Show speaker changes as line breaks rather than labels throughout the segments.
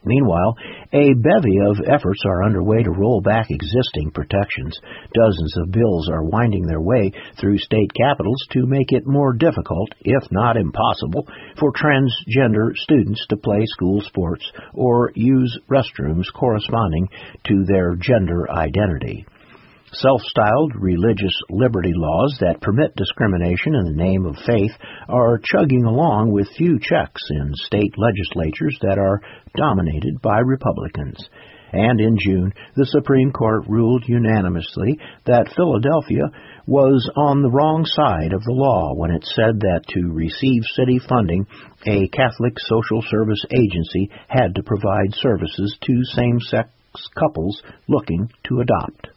Meanwhile, a bevy of efforts are underway to roll back existing protections. Dozens of bills are winding their way through state capitals to make it more difficult, if not impossible, for transgender students to play school sports or use restrooms corresponding to their gender identity. Self-styled religious liberty laws that permit discrimination in the name of faith are chugging along with few checks in state legislatures that are dominated by Republicans. And in June, the Supreme Court ruled unanimously that Philadelphia was on the wrong side of the law when it said that to receive city funding, a Catholic social service agency had to provide services to same-sex couples looking to adopt.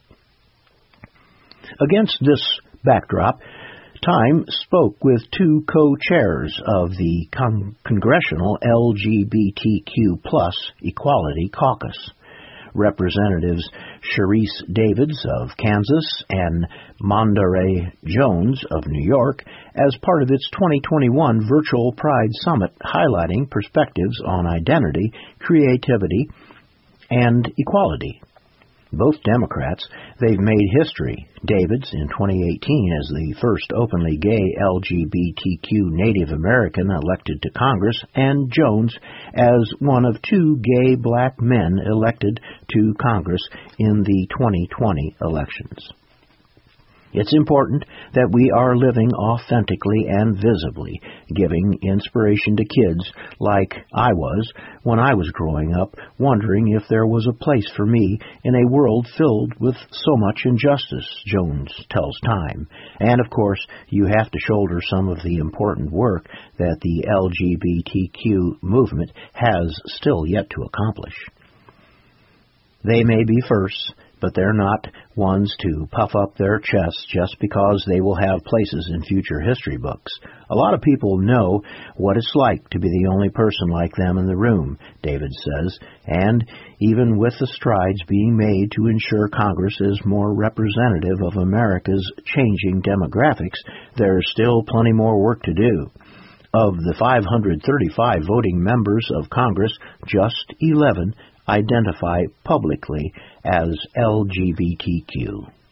Against this backdrop, Time spoke with two co-chairs of the Congressional LGBTQ+ Equality Caucus, Representatives Sharice Davids of Kansas and Mondaire Jones of New York, as part of its 2021 Virtual Pride Summit highlighting perspectives on identity, creativity, and equality. Both Democrats, they've made history. Davids in 2018 as the first openly gay LGBTQ Native American elected to Congress, and Jones as one of two gay black men elected to Congress in the 2020 elections. It's important that we are living authentically and visibly, giving inspiration to kids like I was when I was growing up, wondering if there was a place for me in a world filled with so much injustice, Jones tells Time. And, of course, you have to shoulder some of the important work that the LGBTQ movement has still yet to accomplish. They may be firsts, but they're not ones to puff up their chests just because they will have places in future history books. A lot of people know what it's like to be the only person like them in the room, David says, and even with the strides being made to ensure Congress is more representative of America's changing demographics, there's still plenty more work to do. Of the 535 voting members of Congress, just 11 identify publicly as LGBTQ.